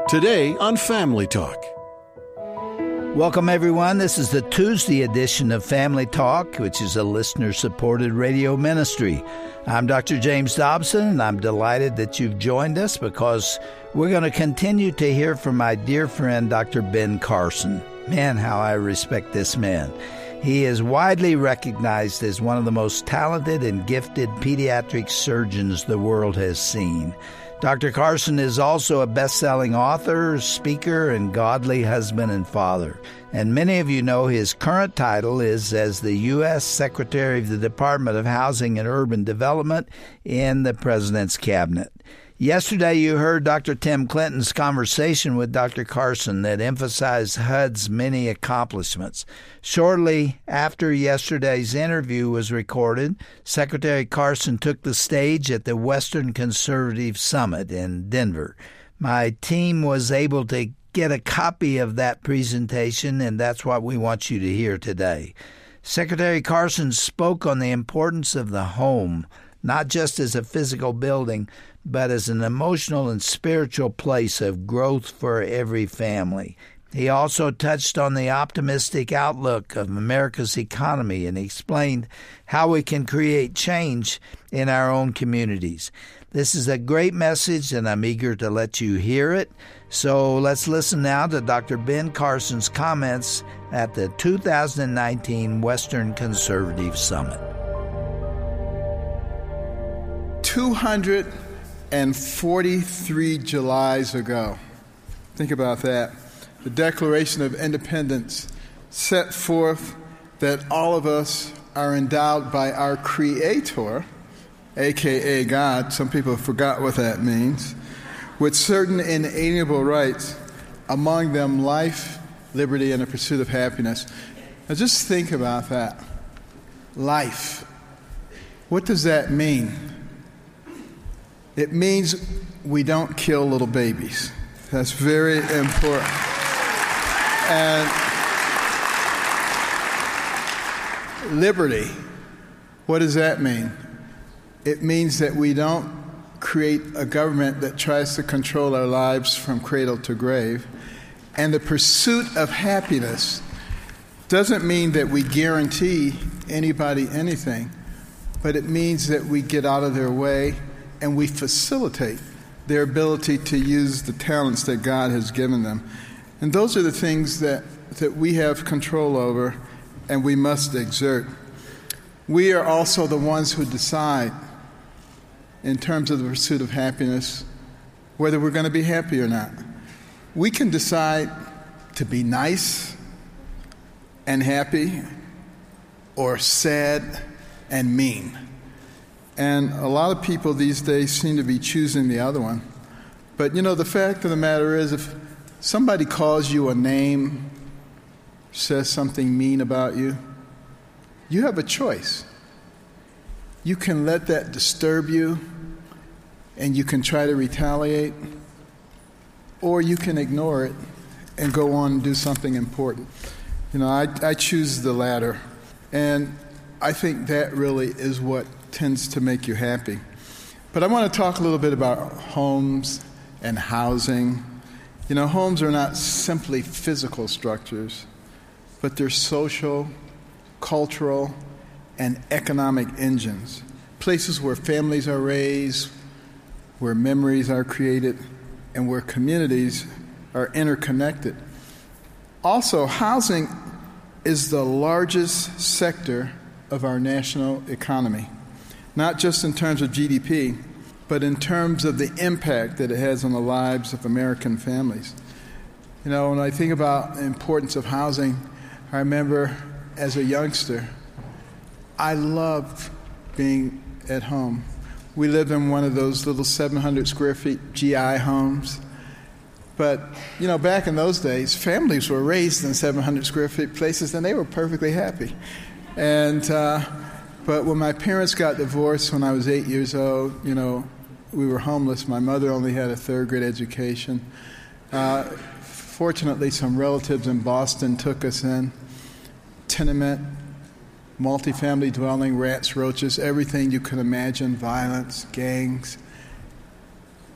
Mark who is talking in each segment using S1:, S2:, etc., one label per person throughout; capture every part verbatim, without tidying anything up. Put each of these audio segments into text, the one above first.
S1: Today on Family Talk.
S2: Welcome, everyone. This is the Tuesday edition of Family Talk, which is a listener-supported radio ministry. I'm Doctor James Dobson, and I'm delighted that you've joined us because we're going to continue to hear from my dear friend, Doctor Ben Carson. Man, how I respect this man. He is widely recognized as one of the most talented and gifted pediatric surgeons the world has seen. Doctor Carson is also a best-selling author, speaker, and godly husband and father. And many of you know his current title is as the U S Secretary of the Department of Housing and Urban Development in the President's Cabinet. Yesterday, you heard Doctor Tim Clinton's conversation with Doctor Carson that emphasized H U D's many accomplishments. Shortly after yesterday's interview was recorded, Secretary Carson took the stage at the Western Conservative Summit in Denver. My team was able to get a copy of that presentation, and that's what we want you to hear today. Secretary Carson spoke on the importance of the home, not just as a physical building, but as an emotional and spiritual place of growth for every family. He also touched on the optimistic outlook of America's economy and explained how we can create change in our own communities. This is a great message, and I'm eager to let you hear it. So let's listen now to Doctor Ben Carson's comments at the two thousand nineteen Western Conservative Summit.
S3: two hundred forty-three Julys ago, think about that, the Declaration of Independence set forth that all of us are endowed by our Creator, a k a. God, some people forgot what that means, with certain inalienable rights, among them life, liberty, and the pursuit of happiness. Now just think about that. Life. What does that mean? It means we don't kill little babies. That's very important. And liberty, what does that mean? It means that we don't create a government that tries to control our lives from cradle to grave. And the pursuit of happiness doesn't mean that we guarantee anybody anything, but it means that we get out of their way and we facilitate their ability to use the talents that God has given them. And those are the things that, that we have control over and we must exert. We are also the ones who decide, in terms of the pursuit of happiness, whether we're going to be happy or not. We can decide to be nice and happy or sad and mean. And a lot of people these days seem to be choosing the other one. But, you know, the fact of the matter is, if somebody calls you a name, says something mean about you, you have a choice. You can let that disturb you, and you can try to retaliate, or you can ignore it and go on and do something important. You know, I, I choose the latter. And I think that really is what tends to make you happy. But I want to talk a little bit about homes and housing. You know, homes are not simply physical structures, but they're social, cultural, and economic engines. Places where families are raised, where memories are created, and where communities are interconnected. Also, housing is the largest sector of our national economy. Not just in terms of G D P, but in terms of the impact that it has on the lives of American families. You know, when I think about the importance of housing, I remember as a youngster, I loved being at home. We lived in one of those little seven hundred square feet G I homes. But, you know, back in those days, families were raised in seven hundred square feet places, and they were perfectly happy. And, uh, But when my parents got divorced when I was eight years old, you know, we were homeless. My mother only had a third grade education. Uh, fortunately, some relatives in Boston took us in. Tenement, multifamily dwelling, rats, roaches, everything you could imagine, violence, gangs.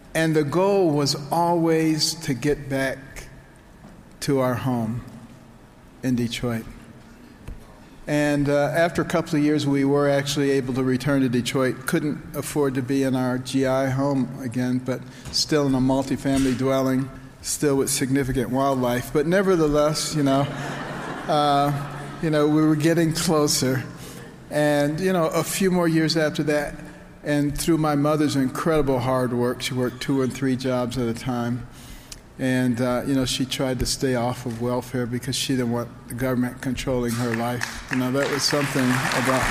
S3: And the goal was always to get back to our home in Detroit. And uh, after a couple of years, we were actually able to return to Detroit. Couldn't afford to be in our G I home again, but still in a multifamily dwelling, still with significant wildlife. But nevertheless, you know, uh, you know, we were getting closer. And, you know, a few more years after that, and through my mother's incredible hard work, she worked two and three jobs at a time. And, uh, you know, she tried to stay off of welfare because she didn't want the government controlling her life. You know, that was something about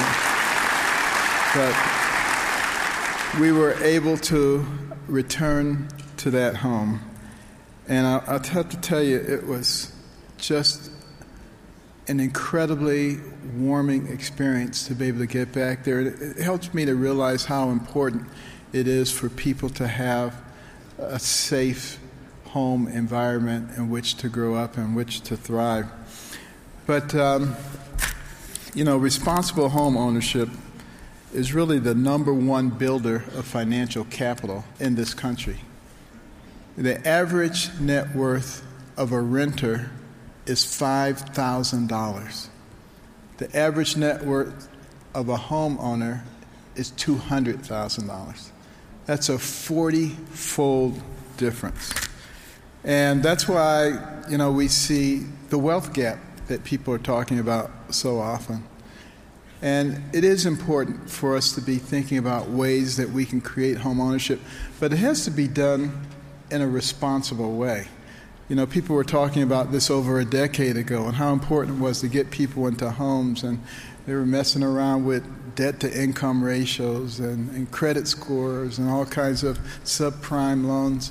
S3: my mother. But we were able to return to that home. And I, I'll have to tell you, it was just an incredibly warming experience to be able to get back there. It, it helps me to realize how important it is for people to have a safe home environment in which to grow up and which to thrive. But, um, you know, responsible home ownership is really the number one builder of financial capital in this country. The average net worth of a renter is five thousand dollars. The average net worth of a homeowner is two hundred thousand dollars. That's a forty-fold difference. And that's why, you know, we see the wealth gap that people are talking about so often. And it is important for us to be thinking about ways that we can create home ownership, but it has to be done in a responsible way. You know, people were talking about this over a decade ago and how important it was to get people into homes, and they were messing around with debt-to-income ratios and, and credit scores and all kinds of subprime loans.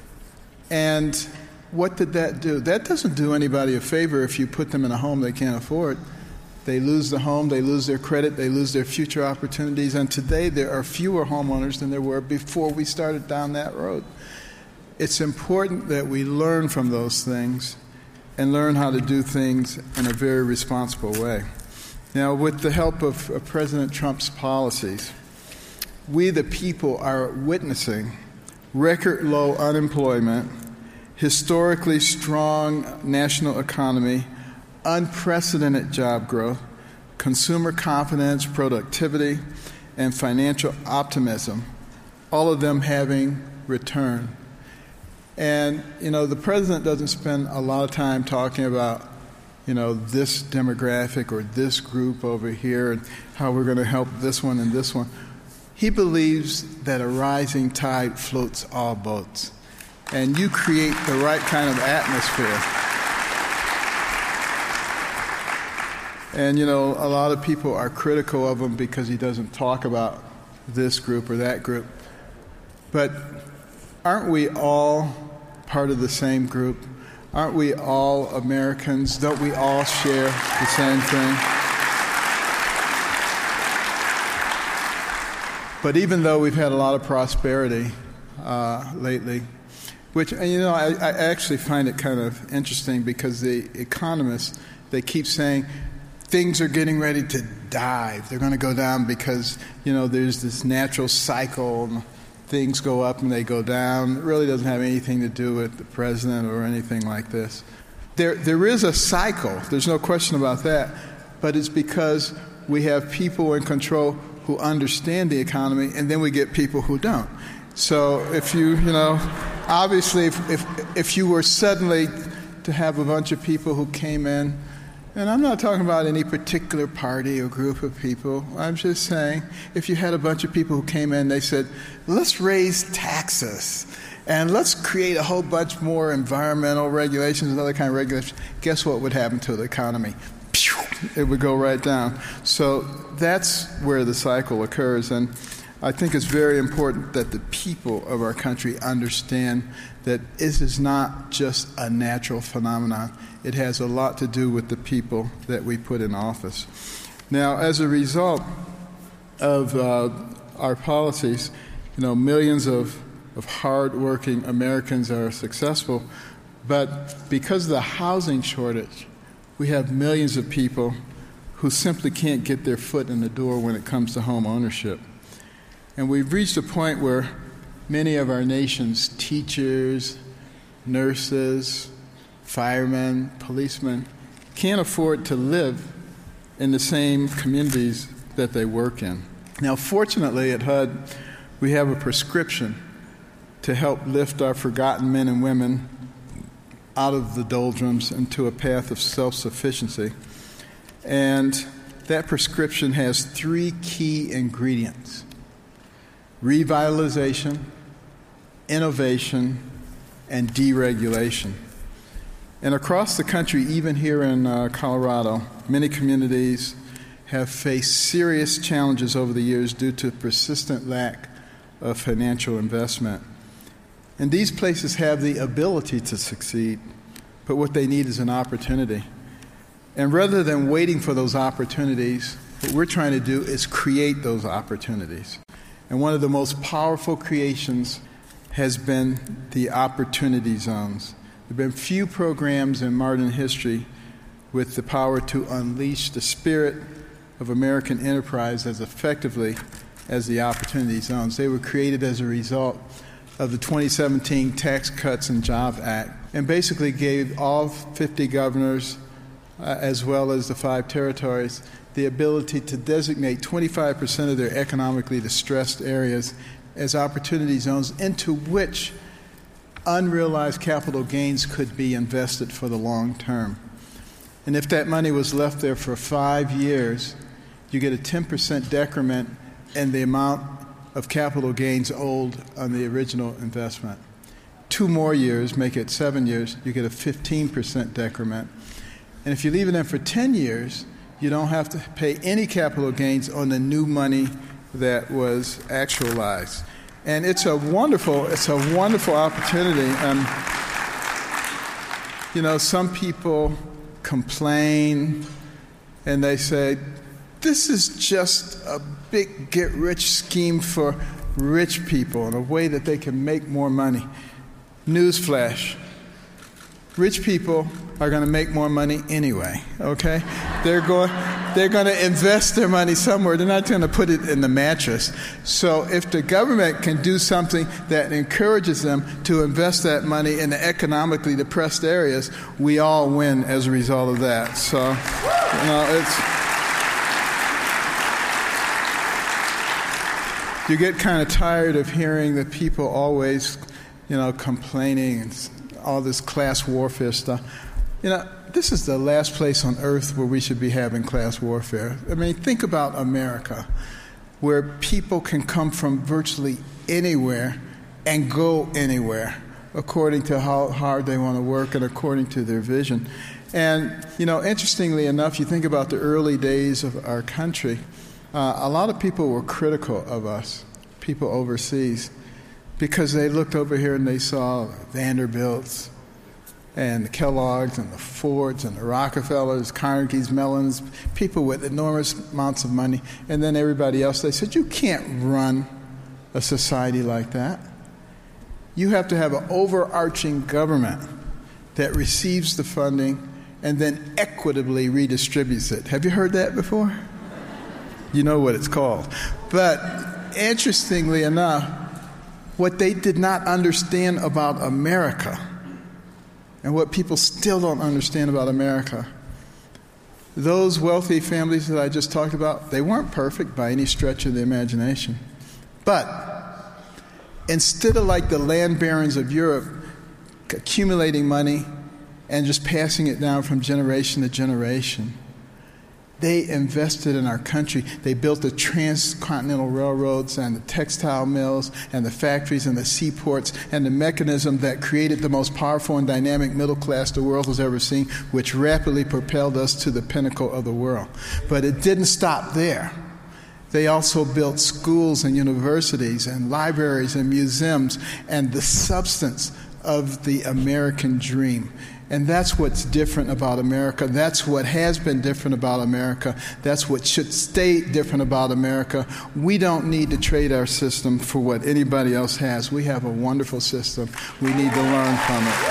S3: And what did that do? That doesn't do anybody a favor if you put them in a home they can't afford. They lose the home, they lose their credit, they lose their future opportunities, and today there are fewer homeowners than there were before we started down that road. It's important that we learn from those things and learn how to do things in a very responsible way. Now, with the help of, of President Trump's policies, we the people are witnessing record low unemployment, historically strong national economy, unprecedented job growth, consumer confidence, productivity, and financial optimism, all of them having returned. And, you know, the president doesn't spend a lot of time talking about, you know, this demographic or this group over here and how we're going to help this one and this one. He believes that a rising tide floats all boats, and you create the right kind of atmosphere. And, you know, a lot of people are critical of him because he doesn't talk about this group or that group. But aren't we all part of the same group? Aren't we all Americans? Don't we all share the same thing? But even though we've had a lot of prosperity uh, lately, which, you know, I, I actually find it kind of interesting because the economists, they keep saying things are getting ready to dive. They're going to go down because, you know, there's this natural cycle. Things go up and they go down. It really doesn't have anything to do with the president or anything like this. There, there is a cycle. There's no question about that. But it's because we have people in control who understand the economy, and then we get people who don't. So if you, you know, obviously if, if, if you were suddenly to have a bunch of people who came in, and I'm not talking about any particular party or group of people. I'm just saying, if you had a bunch of people who came in, they said, let's raise taxes and let's create a whole bunch more environmental regulations and other kind of regulations, guess what would happen to the economy? It would go right down. So that's where the cycle occurs. And I think it's very important that the people of our country understand that this is not just a natural phenomenon. It has a lot to do with the people that we put in office. Now, as a result of uh, our policies, you know, millions of, of hard-working Americans are successful, but because of the housing shortage, we have millions of people who simply can't get their foot in the door when it comes to home ownership. And we've reached a point where many of our nation's teachers, nurses, firemen, policemen can't afford to live in the same communities that they work in. Now, fortunately, at H U D, we have a prescription to help lift our forgotten men and women out of the doldrums into a path of self-sufficiency. And that prescription has three key ingredients: revitalization, innovation, and deregulation. And across the country, even here in uh, Colorado, many communities have faced serious challenges over the years due to persistent lack of financial investment. And these places have the ability to succeed, but what they need is an opportunity. And rather than waiting for those opportunities, what we're trying to do is create those opportunities. And one of the most powerful creations has been the opportunity zones. There have been few programs in modern history with the power to unleash the spirit of American enterprise as effectively as the opportunity zones. They were created as a result of the twenty seventeen Tax Cuts and Jobs Act, and basically gave all fifty governors, uh, as well as the five territories, the ability to designate twenty-five percent of their economically distressed areas as opportunity zones into which unrealized capital gains could be invested for the long term. And if that money was left there for five years, you get a ten percent decrement in the amount of capital gains owed on the original investment. Two more years, make it seven years, you get a fifteen percent decrement. And if you leave it in for ten years, you don't have to pay any capital gains on the new money that was actualized. And it's a wonderful, it's a wonderful opportunity. Um, you know, some people complain and they say, this is just a big get-rich scheme for rich people in a way that they can make more money. Newsflash. Rich people are going to make more money anyway, okay? They're going, they're going to invest their money somewhere. They're not going to put it in the mattress. So if the government can do something that encourages them to invest that money in the economically depressed areas, we all win as a result of that. So, you know, it's... You get kind of tired of hearing that people always, you know, complaining and all this class warfare stuff. You know, this is the last place on earth where we should be having class warfare. I mean, think about America, where people can come from virtually anywhere and go anywhere according to how hard they want to work and according to their vision. And, you know, interestingly enough, you think about the early days of our country, uh, a lot of people were critical of us, people overseas, because they looked over here and they saw Vanderbilts and the Kellogg's and the Fords and the Rockefellers, Carnegie's Mellons, people with enormous amounts of money, and then everybody else. They said, you can't run a society like that. You have to have an overarching government that receives the funding and then equitably redistributes it. Have you heard that before? You know what it's called. But interestingly enough, what they did not understand about America, and what people still don't understand about America, those wealthy families that I just talked about, they weren't perfect by any stretch of the imagination. But instead of like the land barons of Europe accumulating money and just passing it down from generation to generation, they invested in our country. They built the transcontinental railroads and the textile mills and the factories and the seaports and the mechanism that created the most powerful and dynamic middle class the world has ever seen, which rapidly propelled us to the pinnacle of the world. But it didn't stop there. They also built schools and universities and libraries and museums and the substance of the American dream. And that's what's different about America. That's what has been different about America. That's what should stay different about America. We don't need to trade our system for what anybody else has. We have a wonderful system. We need to learn from it.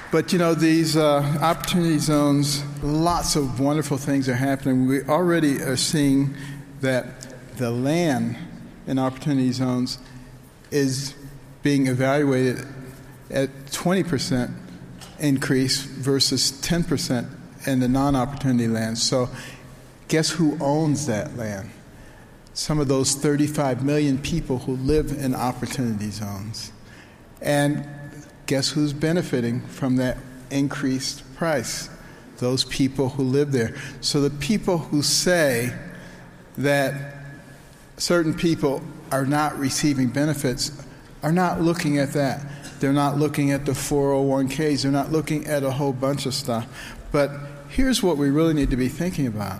S3: But, you know, these uh, opportunity zones, lots of wonderful things are happening. We already are seeing that the land in opportunity zones is being evaluated at twenty percent increase versus ten percent in the non-opportunity lands. So guess who owns that land? Some of those thirty-five million people who live in opportunity zones. And guess who's benefiting from that increased price? Those people who live there. So the people who say that certain people are not receiving benefits are not looking at that. They're not looking at the four oh one k's. They're not looking at a whole bunch of stuff. But here's what we really need to be thinking about.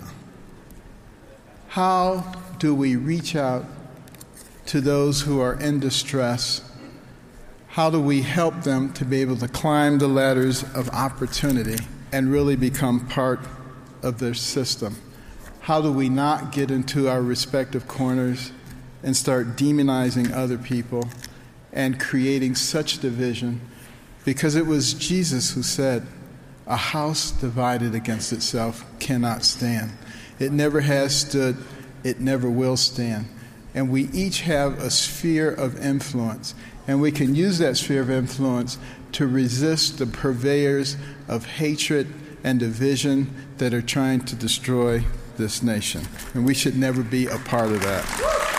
S3: How do we reach out to those who are in distress? How do we help them to be able to climb the ladders of opportunity and really become part of their system? How do we not get into our respective corners and start demonizing other people and creating such division? Because it was Jesus who said, a house divided against itself cannot stand. It never has stood, it never will stand. And we each have a sphere of influence, and we can use that sphere of influence to resist the purveyors of hatred and division that are trying to destroy this nation. And we should never be a part of that.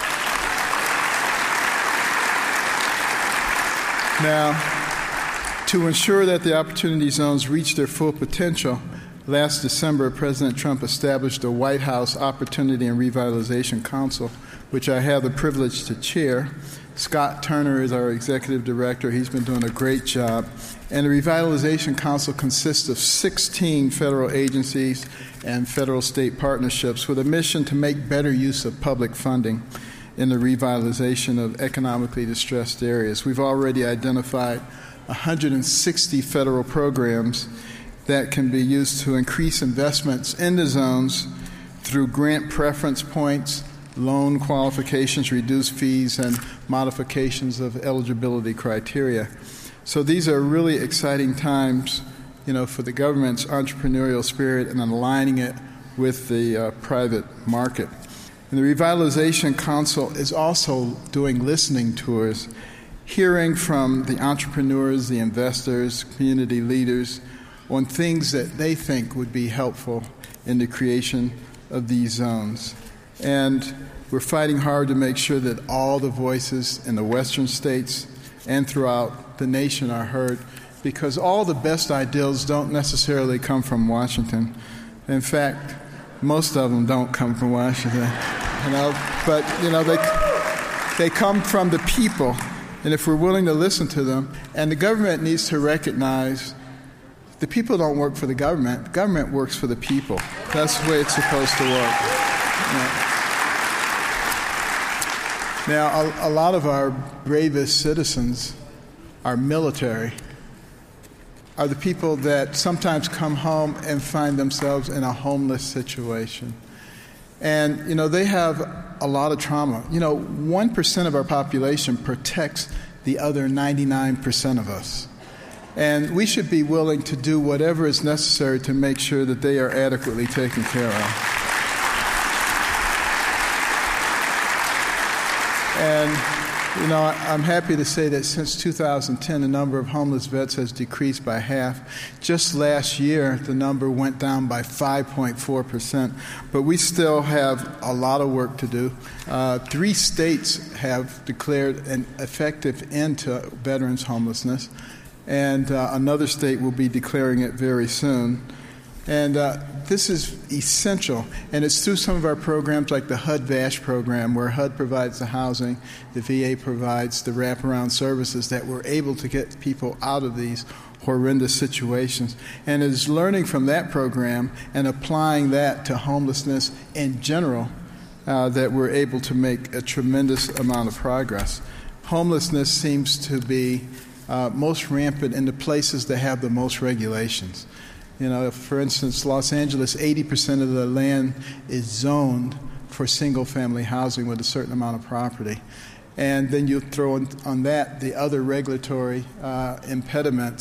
S3: Now, to ensure that the opportunity zones reach their full potential, last December, President Trump established the White House Opportunity and Revitalization Council, which I have the privilege to chair. Scott Turner is our executive director. He's been doing a great job. And the Revitalization Council consists of sixteen federal agencies and federal-state partnerships with a mission to make better use of public funding in the revitalization of economically distressed areas. We've already identified one hundred sixty federal programs that can be used to increase investments in the zones through grant preference points, loan qualifications, reduced fees, and modifications of eligibility criteria. So these are really exciting times, you know, for the government's entrepreneurial spirit and aligning it with the uh, private market. And the Revitalization Council is also doing listening tours, hearing from the entrepreneurs, the investors, community leaders on things that they think would be helpful in the creation of these zones. And we're fighting hard to make sure that all the voices in the western states and throughout the nation are heard, because all the best ideals don't necessarily come from Washington. In fact, most of them don't come from Washington, you know, but you know they they come from the people, and if we're willing to listen to them, and the government needs to recognize the people don't work for the government. The government works for the people. That's the way it's supposed to work. Yeah. Now, a, a lot of our bravest citizens, our military, are the people that sometimes come home and find themselves in a homeless situation. And, you know, they have a lot of trauma. You know, one percent of our population protects the other ninety-nine percent of us. And we should be willing to do whatever is necessary to make sure that they are adequately taken care of. And, you know, I'm happy to say that since two thousand ten, the number of homeless vets has decreased by half. Just last year, the number went down by five point four percent. But we still have a lot of work to do. Uh, three states have declared an effective end to veterans' homelessness, and uh, another state will be declaring it very soon. And uh, this is essential, and it's through some of our programs like the H U D VASH program, where H U D provides the housing, the V A provides the wraparound services, that we're able to get people out of these horrendous situations. And it's learning from that program and applying that to homelessness in general uh, that we're able to make a tremendous amount of progress. Homelessness seems to be uh, most rampant in the places that have the most regulations. You know, for instance, Los Angeles, eighty percent of the land is zoned for single-family housing with a certain amount of property. And then you throw in, on that the other regulatory uh, impediments,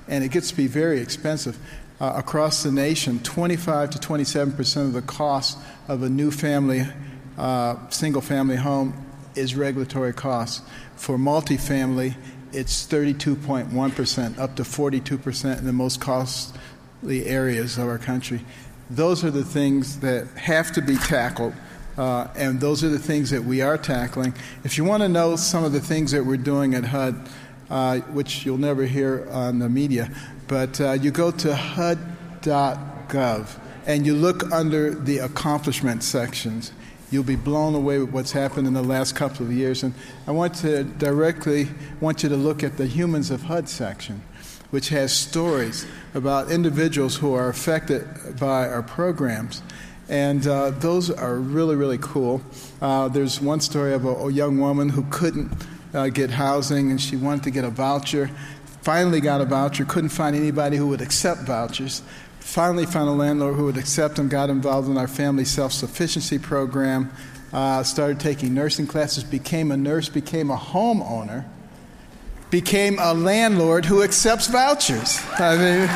S3: and it gets to be very expensive. Uh, across the nation, twenty-five to twenty-seven percent of the cost of a new family, uh, single-family home is regulatory costs. For multifamily, it's thirty-two point one percent, up to forty-two percent in the most costly areas of our country. Those are the things that have to be tackled, uh, and those are the things that we are tackling. If you want to know some of the things that we're doing at H U D, uh, which you'll never hear on the media, but uh, you go to H U D dot gov and you look under the accomplishment sections. You'll be blown away with what's happened in the last couple of years. And I want to directly want you to look at the Humans of H U D section, which has stories about individuals who are affected by our programs. And uh, those are really, really cool. Uh, there's one story of a, a young woman who couldn't uh, get housing, and she wanted to get a voucher. Finally got a voucher, couldn't find anybody who would accept vouchers. Finally found a landlord who would accept them, got involved in our family self-sufficiency program, uh, started taking nursing classes, became a nurse, became a homeowner, became a landlord who accepts vouchers. I mean,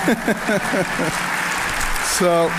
S3: so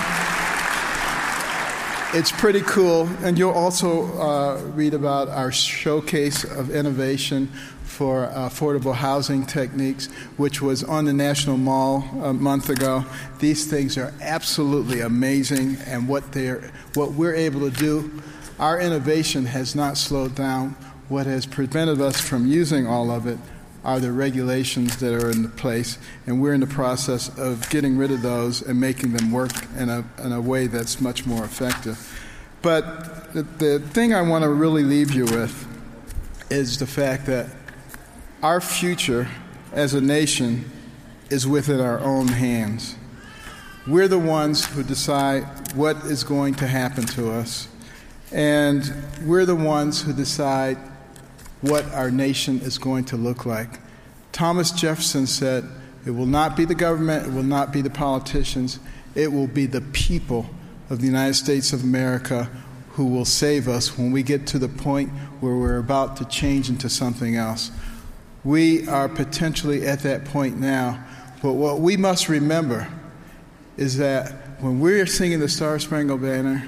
S3: it's pretty cool. And you'll also uh, read about our showcase of innovation for uh, affordable housing techniques, which was on the National Mall a month ago. These things are absolutely amazing, and what they're, what we're able to do, our innovation has not slowed down. What has prevented us from using all of it are the regulations that are in place, and we're in the process of getting rid of those and making them work in a, in a way that's much more effective. But the, the thing I want to really leave you with is the fact that our future as a nation is within our own hands. We're the ones who decide what is going to happen to us, and we're the ones who decide what our nation is going to look like. Thomas Jefferson said, "It will not be the government, it will not be the politicians, it will be the people of the United States of America who will save us when we get to the point where we're about to change into something else." We are potentially at that point now, but what we must remember is that when we're singing the Star Spangled Banner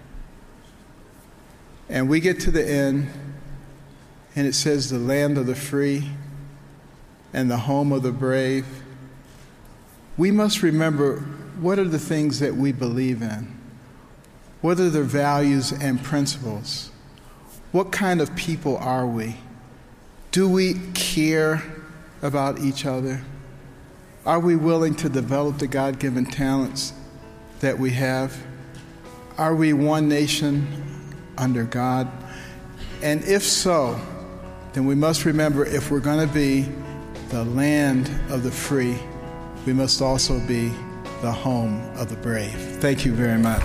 S3: and we get to the end and it says the land of the free and the home of the brave, we must remember what are the things that we believe in. What are the values and principles? What kind of people are we? Do we care about each other? Are we willing to develop the God-given talents that we have? Are we one nation under God? And if so, then we must remember, if we're going to be the land of the free, we must also be the home of the brave. Thank you very much.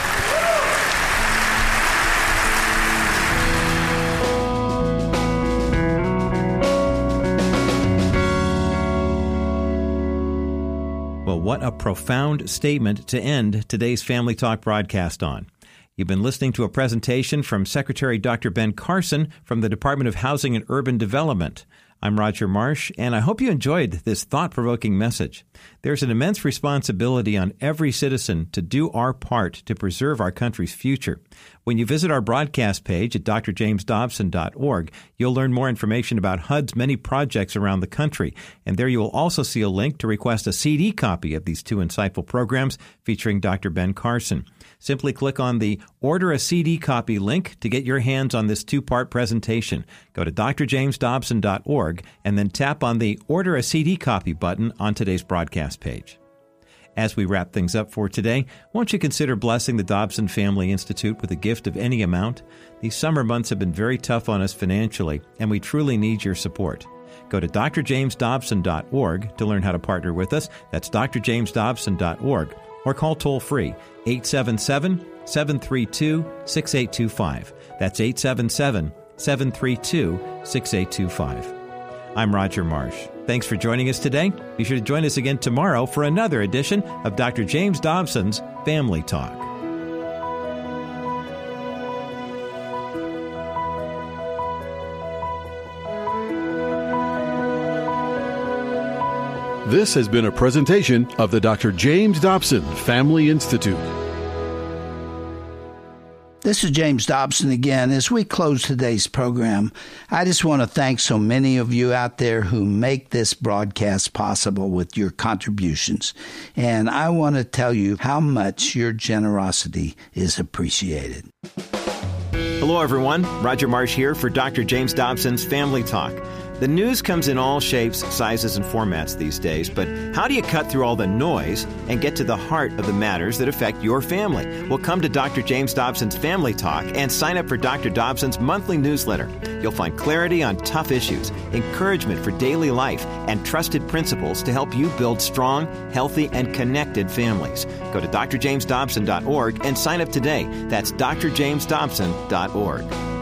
S4: Well, what a profound statement to end today's Family Talk broadcast on. You've been listening to a presentation from Secretary Doctor Ben Carson from the Department of Housing and Urban Development. I'm Roger Marsh, and I hope you enjoyed this thought-provoking message. There's an immense responsibility on every citizen to do our part to preserve our country's future. When you visit our broadcast page at d r james dobson dot org, you'll learn more information about H U D's many projects around the country, and there you will also see a link to request a C D copy of these two insightful programs featuring Doctor Ben Carson. Simply click on the Order a C D Copy link to get your hands on this two-part presentation. Go to d r james dobson dot org and then tap on the Order a C D Copy button on today's broadcast page. As we wrap things up for today, won't you consider blessing the Dobson Family Institute with a gift of any amount? These summer months have been very tough on us financially, and we truly need your support. Go to d r james dobson dot org to learn how to partner with us. That's d r james dobson dot org. Or call toll-free eight seven seven, seven three two, six eight two five. That's eight seven seven, seven three two, six eight two five. I'm Roger Marsh. Thanks for joining us today. Be sure to join us again tomorrow for another edition of Doctor James Dobson's Family Talk.
S1: This has been a presentation of the Doctor James Dobson Family Institute.
S2: This is James Dobson again. As we close today's program, I just want to thank so many of you out there who make this broadcast possible with your contributions. And I want to tell you how much your generosity is appreciated.
S4: Hello, everyone. Roger Marsh here for Doctor James Dobson's Family Talk. The news comes in all shapes, sizes, and formats these days, but how do you cut through all the noise and get to the heart of the matters that affect your family? Well, come to Doctor James Dobson's Family Talk and sign up for Doctor Dobson's monthly newsletter. You'll find clarity on tough issues, encouragement for daily life, and trusted principles to help you build strong, healthy, and connected families. Go to d r james dobson dot org and sign up today. That's d r james dobson dot org.